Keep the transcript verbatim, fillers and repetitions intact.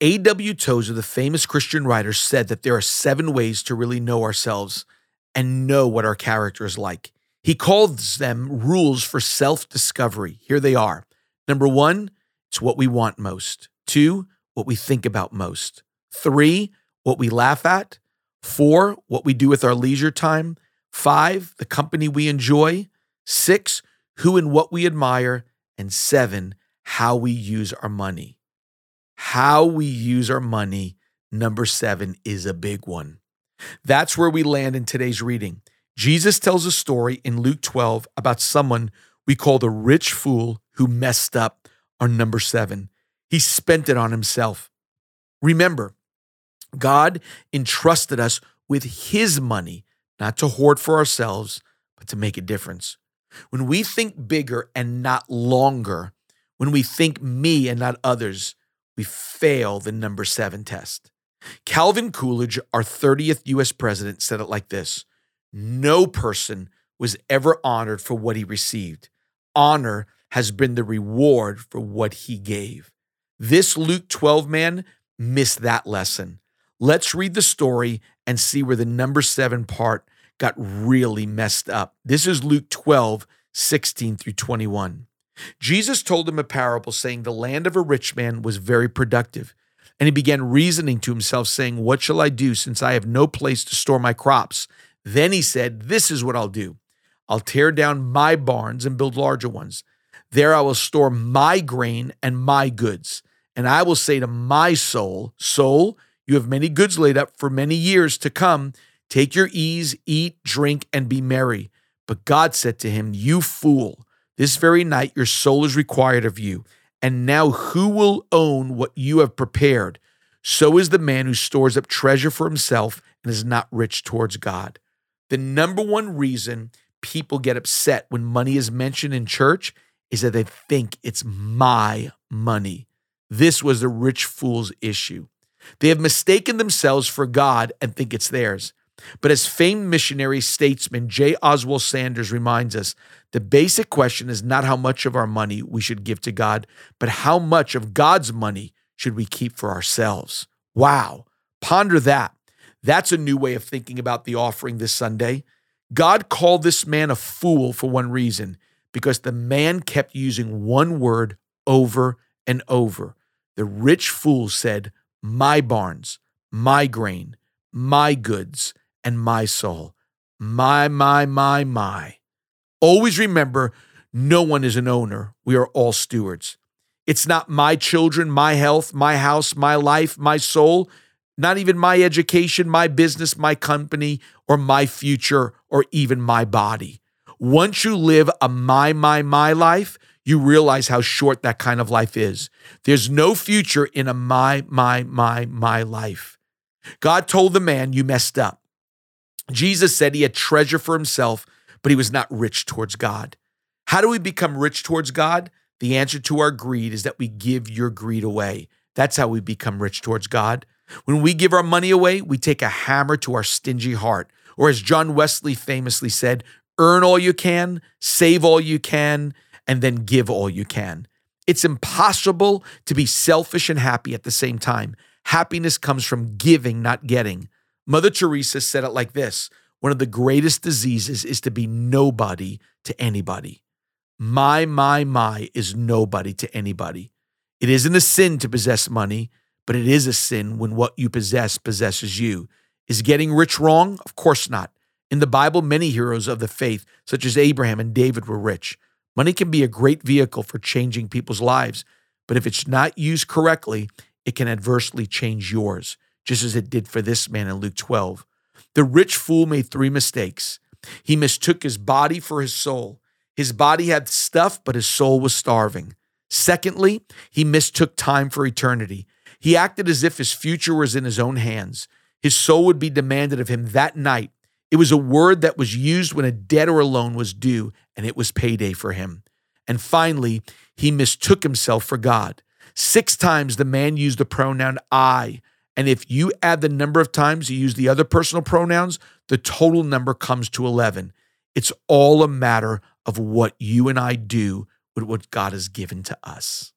A W Tozer, the famous Christian writer, said that there are seven ways to really know ourselves and know what our character is like. He calls them rules for self-discovery. Here they are. Number one, it's what we want most. Two, what we think about most. Three, what we laugh at. Four, what we do with our leisure time. Five, the company we enjoy. Six, who and what we admire. And seven, how we use our money. How we use our money, number seven, is a big one. That's where we land in today's reading. Jesus tells a story in Luke twelve about someone we call the rich fool who messed up on number seven. He spent it on himself. Remember, God entrusted us with his money, not to hoard for ourselves, but to make a difference. When we think bigger and not longer, when we think me and not others, we fail the number seven test. Calvin Coolidge, our thirtieth U S president, said it like this: no person was ever honored for what he received. Honor has been the reward for what he gave. This Luke twelve man missed that lesson. Let's read the story and see where the number seven part got really messed up. This is Luke twelve, sixteen through twenty-one. Jesus told him a parable saying the land of a rich man was very productive. And he began reasoning to himself saying, what shall I do since I have no place to store my crops? Then he said, this is what I'll do. I'll tear down my barns and build larger ones. There I will store my grain and my goods. And I will say to my soul, soul, you have many goods laid up for many years to come. Take your ease, eat, drink, and be merry. But God said to him, you fool, this very night your soul is required of you. And now who will own what you have prepared? So is the man who stores up treasure for himself and is not rich towards God. The number one reason people get upset when money is mentioned in church is that they think it's my money. This was the rich fool's issue. They have mistaken themselves for God and think it's theirs. But as famed missionary statesman J. Oswald Sanders reminds us, the basic question is not how much of our money we should give to God, but how much of God's money should we keep for ourselves? Wow, ponder that. That's a new way of thinking about the offering this Sunday. God called this man a fool for one reason, because the man kept using one word over and over. The rich fool said, my barns, my grain, my goods, and my soul. My, my, my, my. Always remember, no one is an owner. We are all stewards. It's not my children, my health, my house, my life, my soul, not even my education, my business, my company, or my future, or even my body. Once you live a my, my, my life, you realize how short that kind of life is. There's no future in a my, my, my, my life. God told the man, you messed up. Jesus said he had treasure for himself, but he was not rich towards God. How do we become rich towards God? The answer to our greed is that we give your greed away. That's how we become rich towards God. When we give our money away, we take a hammer to our stingy heart. Or as John Wesley famously said, earn all you can, save all you can, and then give all you can. It's impossible to be selfish and happy at the same time. Happiness comes from giving, not getting. Mother Teresa said it like this: one of the greatest diseases is to be nobody to anybody. My, my, my is nobody to anybody. It isn't a sin to possess money, but it is a sin when what you possess possesses you. Is getting rich wrong? Of course not. In the Bible, many heroes of the faith, such as Abraham and David, were rich. Money can be a great vehicle for changing people's lives, but if it's not used correctly, it can adversely change yours, just as it did for this man in Luke twelve. The rich fool made three mistakes. He mistook his body for his soul. His body had stuff, but his soul was starving. Secondly, he mistook time for eternity. He acted as if his future was in his own hands. His soul would be demanded of him that night. It was a word that was used when a debt or a loan was due, and it was payday for him. And finally, he mistook himself for God. Six times the man used the pronoun I, and if you add the number of times he used the other personal pronouns, the total number comes to eleven. It's all a matter of what you and I do with what God has given to us.